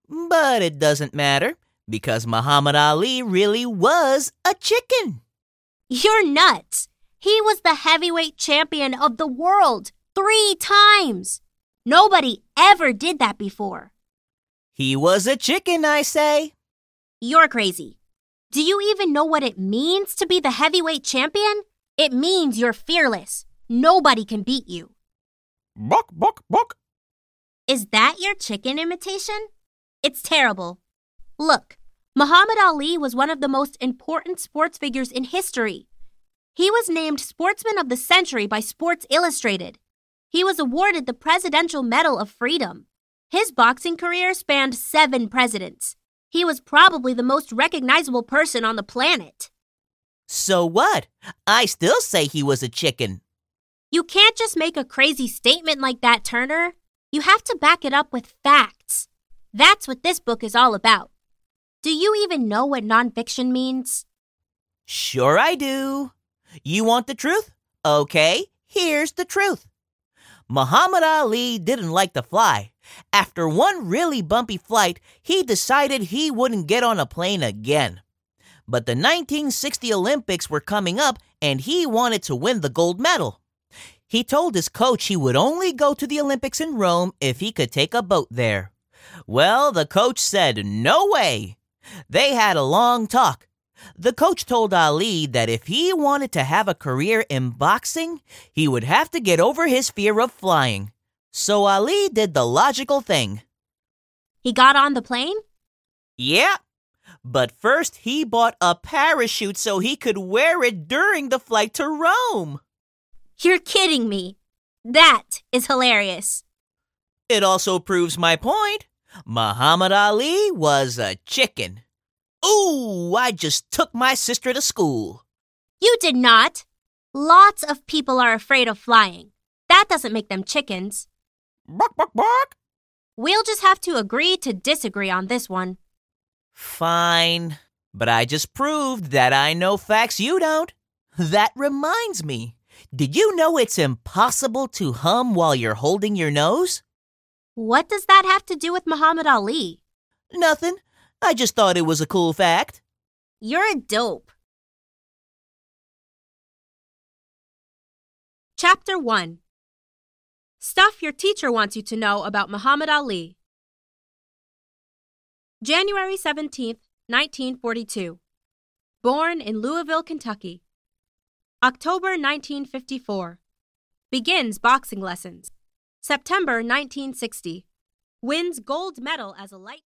But it doesn't matter because Muhammad Ali really was a chicken. You're nuts. He was the heavyweight champion of the world 3 times. Nobody ever did that before. He was a chicken, I say. You're crazy. Do you even know what it means to be the heavyweight champion? It means you're fearless. Nobody can beat you. Buck, buck, buck. Is that your chicken imitation? It's terrible. Look, Muhammad Ali was one of the most important sports figures in history. He was named Sportsman of the Century by Sports Illustrated. He was awarded the Presidential Medal of Freedom. His boxing career spanned 7 presidents. He was probably the most recognizable person on the planet. So what? I still say he was a chicken. You can't just make a crazy statement like that, Turner. You have to back it up with facts. That's what this book is all about. Do you even know what nonfiction means? Sure I do. You want the truth? Okay, here's the truth. Muhammad Ali didn't like to fly. After one really bumpy flight, he decided he wouldn't get on a plane again. But the 1960 Olympics were coming up and he wanted to win the gold medal. He told his coach he would only go to the Olympics in Rome if he could take a boat there. Well, the coach said no way. They had a long talk. The coach told Ali that if he wanted to have a career in boxing, he would have to get over his fear of flying. So Ali did the logical thing. He got on the plane? Yeah, but first he bought a parachute so he could wear it during the flight to Rome. You're kidding me. That is hilarious. It also proves my point. Muhammad Ali was a chicken. Ooh, I just took my sister to school. You did not. Lots of people are afraid of flying. That doesn't make them chickens. Bark, bark, bark. We'll just have to agree to disagree on this one. Fine, but I just proved that I know facts you don't. That reminds me. Did you know it's impossible to hum while you're holding your nose? What does that have to do with Muhammad Ali? Nothing. I just thought it was a cool fact. You're a dope. Chapter 1. Stuff your teacher wants you to know about Muhammad Ali. January 17th, 1942. Born in Louisville, Kentucky. October 1954. Begins boxing lessons. September 1960. Wins gold medal as a light